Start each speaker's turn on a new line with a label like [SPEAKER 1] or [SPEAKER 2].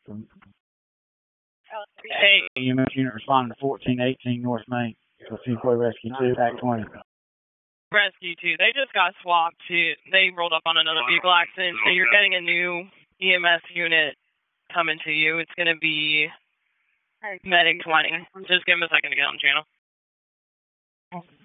[SPEAKER 1] Hey, EMS unit responding to 1418 North Main. So Seaboy Rescue 2, Act 20.
[SPEAKER 2] Rescue 2, they just got swapped to, they rolled up on another vehicle accident, so you're getting a new EMS unit coming to you. It's going to be Medic 20. Just give him a second to get on the channel.